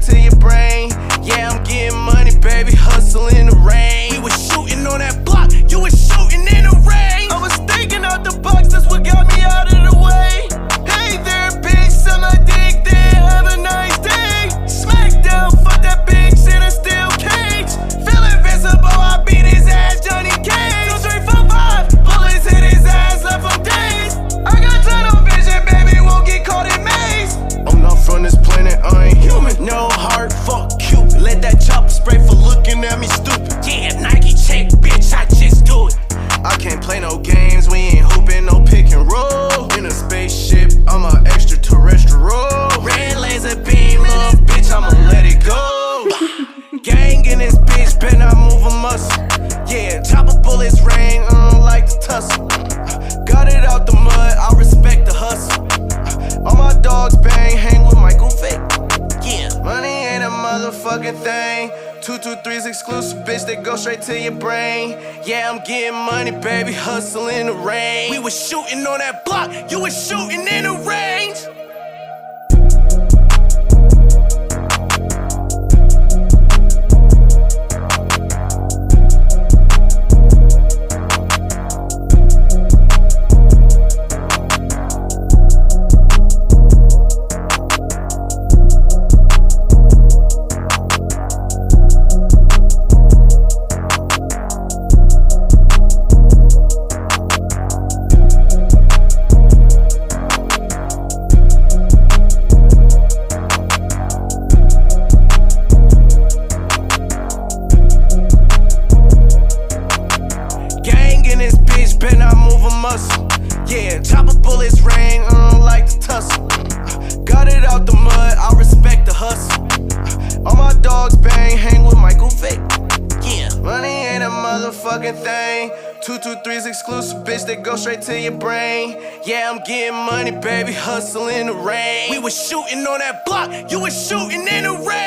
to your brain. Yeah, I'm getting money, baby, hustle in the rain. We was shooting on that block, you was shooting in the rain. I was thinking out the box, that's what got me out of the way. Hey there, bitch, suck my dick, then have a nice day. Smackdown, fuck that bitch in a steel cage. Feel invincible, I beat his ass, Johnny Cage. 2, 3, 4, 5, bullets hit his ass, left him dazed. I got tunnel vision, baby, won't get caught in maze. I'm not from this planet, I ain't human. No heart, fuck Cupid. Let that chopper spray for looking at me stupid. Yeah, Nike check, bitch, I just do it. I can't play no games, we ain't hooping no pick and roll. In a spaceship, I'm a extraterrestrial. Red laser beam, little bitch, I'ma let it go. Gang in this bitch, better not move a muscle. Yeah, chopper bullets rain, I don't like to tussle. Got it out the mud, I respect the hustle. All my dogs bang, hang with Michael Vick. Yeah, money ain't a motherfucking thing. 223's exclusive, bitch, that go straight to your brain. Yeah, I'm getting money, baby, hustle in the rain. We was shooting on that block, you was shooting in the range. Better not move a muscle. Yeah, chopper bullets rain, I don't like to tussle. Got it out the mud, I respect the hustle. All my dogs bang, hang with Michael Vick. Yeah, money ain't a motherfucking thing. 223's exclusive, bitch, that go straight to your brain. Yeah, I'm getting money, baby, hustle in the rain. We was shooting on that block, you was shooting in the rain.